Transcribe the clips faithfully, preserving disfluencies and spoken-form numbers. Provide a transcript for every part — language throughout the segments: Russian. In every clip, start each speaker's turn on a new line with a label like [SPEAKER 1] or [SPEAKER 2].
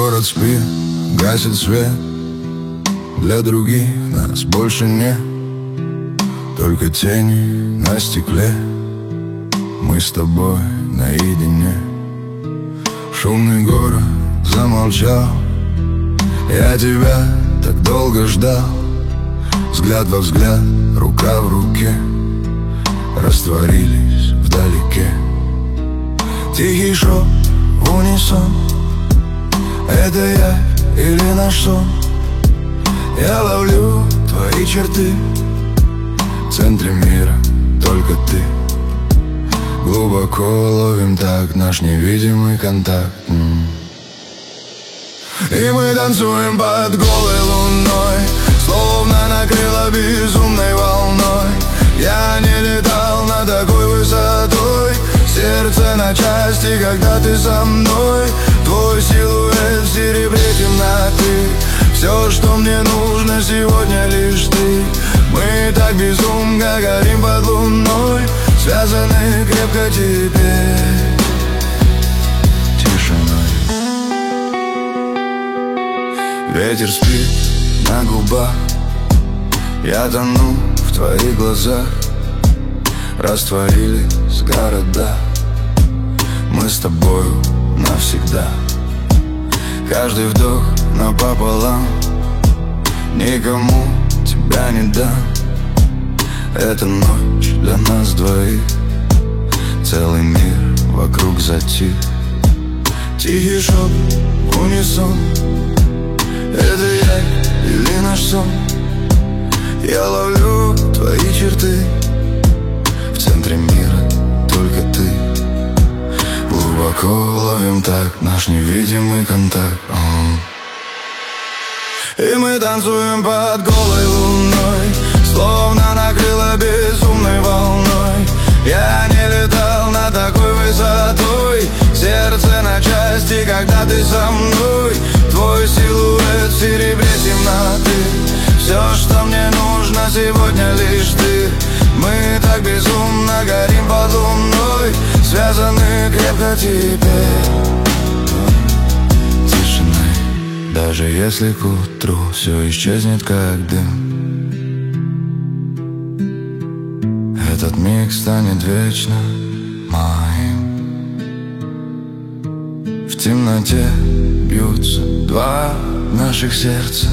[SPEAKER 1] Город спит, гасит свет. Для других нас больше нет, только тени на стекле. Мы с тобой наедине. Шумный город замолчал. Я тебя так долго ждал. Взгляд во взгляд, рука в руке, растворились вдалеке. Тихий шок в унисон. Это я или наш сон? Я ловлю твои черты. В центре мира только ты. Глубоко ловим так наш невидимый контакт. И мы танцуем под голой луной, словно накрыло безумной волной. Я не летал над такой высотой. Сердце на части, когда ты со мной. Твой силуэт в серебре темноты. Все, что мне нужно сегодня, лишь ты. Мы так безумно горим под луной, связаны крепко теперь тишиной. Ветер спит на губах. Я тону в твоих глазах. Растворились города. Мы с тобою навсегда. Каждый вдох напополам. Никому тебя не дам. Эта ночь для нас двоих. Целый мир вокруг затих. Тихий шок в унисон. Это я или наш сон? Я ловлю твои черты. В центре мира только ты. Глубоко ловим так наш невидимый контакт. И мы танцуем под голой луной, словно накрыло безумной волной. Я не летал над такой высотой. Сердце на части, когда ты со мной. Твой силуэт в серебре темноты. Все, что мне нужно сегодня, лишь ты. Мы так безумно горим под луной, связаны крепко теперь тишиной. Даже если к утру все исчезнет как дым, этот миг станет вечно моим. В темноте бьются два наших сердца,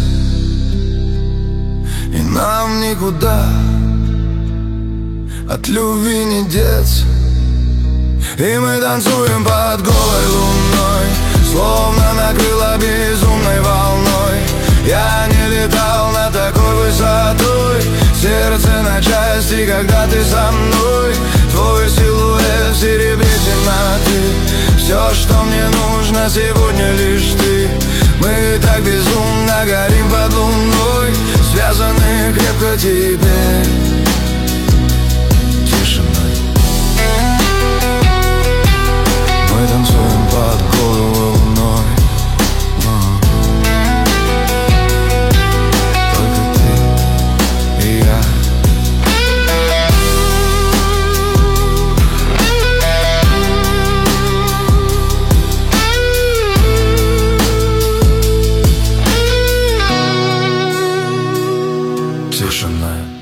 [SPEAKER 1] и нам никуда от любви не деться. И мы танцуем под голой луной, словно накрыло безумной волной. Я не летал над такой высотой. Сердце на части, когда ты со мной. Твой силуэт в серебре темноты. Все, что мне нужно сегодня, лишь ты. Мы так безумно горим под луной, связаны крепко теперь тишиной. Мы танцуем под голой луной. Только ты и я. Тишина.